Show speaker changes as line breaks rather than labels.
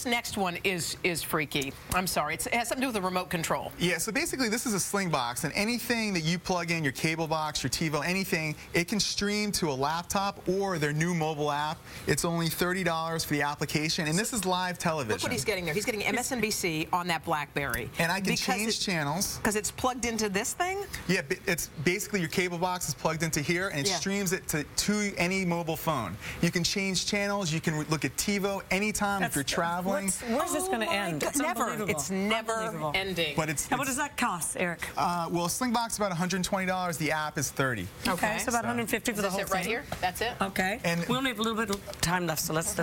this next one is freaky. I'm sorry. It has something to do with the remote control.
Yeah, so basically this is a Sling box, and anything that you plug in, your cable box, your TiVo, anything, it can stream to a laptop or their new mobile app. It's only $30 for the application, and this is live television.
Look what he's getting there. He's getting MSNBC on that BlackBerry.
And I can change channels.
Because it's plugged into this thing?
Yeah, it's basically your cable box is plugged into here, and it streams it to any mobile phone. You can change channels. You can look at TiVo anytime if you're traveling.
Where's this going to end?
It's never ending.
But it's
and what does that cost, Eric?
Well, Slingbox is about $120. The app is $30.
Okay, so about $150 for the whole thing.
Right here? That's it?
Okay. And we only have a little bit of time left, so let's